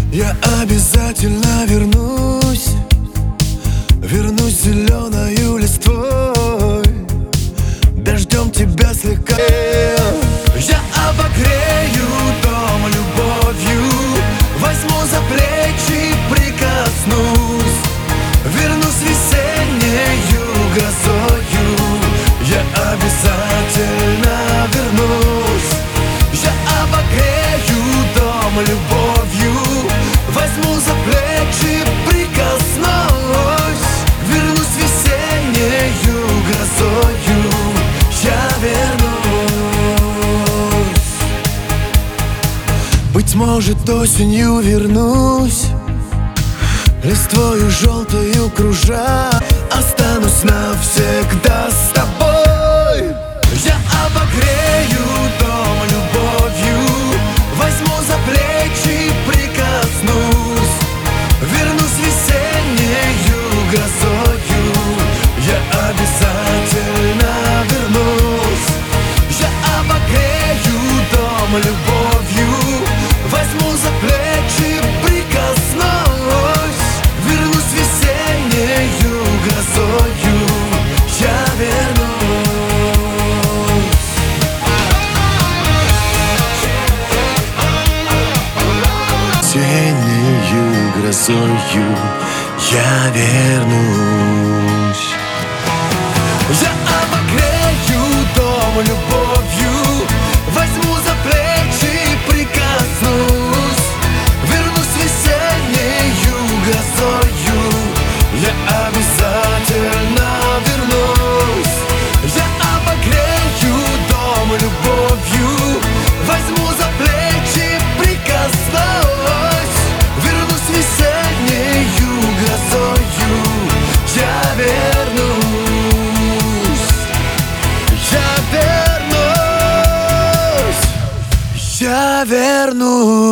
Я обязательно вернусь, вернусь зеленою листвой, дождем тебя слегка. Я обогрею дом любовью, возьму за плечи, прикоснусь, вернусь весеннею грозою. Я обязательно вернусь. Я обогрею дом любовью, возьму за плечи, прикоснусь, вернусь весеннею грозою. Я вернусь. Быть может, осенью вернусь, листвою желтою кружа, останусь навсегда с тобой. Я обогрею дом любовью, возьму за плечи, прикоснусь, вернусь весеннею грозою. Я обязательно вернусь. Я обогрею дом любовью, возьму за плечи, прикоснусь, вернусь весеннею грозою. Я вернусь. Весеннею грозою я вернусь. Я обогрею дом любовью, возьму за плечи, прикоснусь, вернусь весеннею грозою. Я обязательно вернусь. Я обогрею дом любовью, возьму за плечи, прикоснусь, вернусь весеннею грозою. Я вернусь. Я вернусь. Я вернусь.